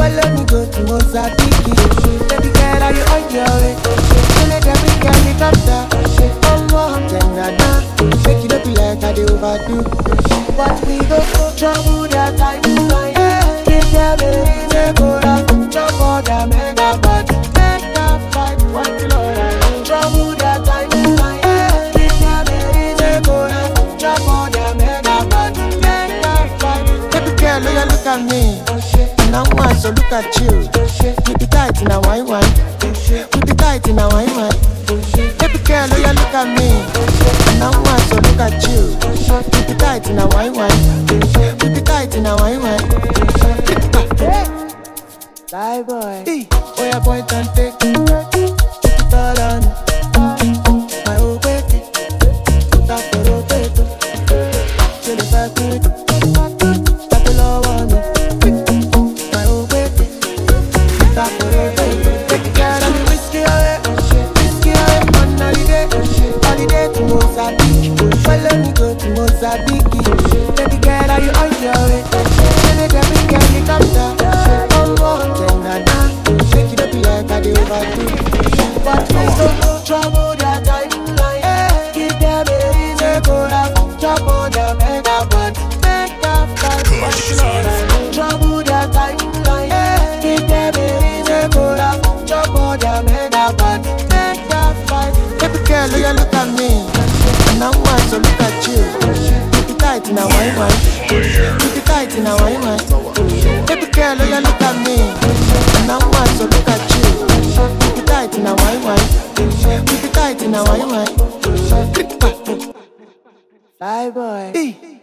Follow me go to Mozambique. Baby girl, are you on your way? So let them bring helicopter. One more then I done. Make it up like I do overdo. But we go trouble that time. Give them a reason, go down. Jump on the mega bot. Make that fight, one kilo. Trouble that time. Give them a reason, go down. Jump on the mega bot. Make that fight. Baby girl, you look at me. Now I so look at you. We be tight in a wine wine. We be tight in a wine wine. Baby girl, you look at me. Now I so look at you. We be tight in a wine wine. We be tight in a wine wine. Bye boy. Oh yeah, point and take. Put it all on. My whole baby. Put that for rotator. Chill the back to it. Got the love on me. My whole baby. Put that for rotator. Take it out and whiskey away. Whiskey away on holiday. Holiday to Mozambique. Follow me go to Mozambique. Baby girl, are you on your way? Let them bring helicopter. One more then I done. Shake it up like I do overdo. But please don't trouble their timeline. Give them a reason, go out. Jump on the mega bot. Make that fight, trouble their timeline. Give them a reason, go out. Jump on the mega bot. Make that fight. Baby girl, you look at me. Now I so look at you. We be tight in a wine wine. We be tight in a wine wine. Baby girl, you look at me. Now I so look at you. We be tight in a wine wine. We be tight in a wine wine. Bye boy.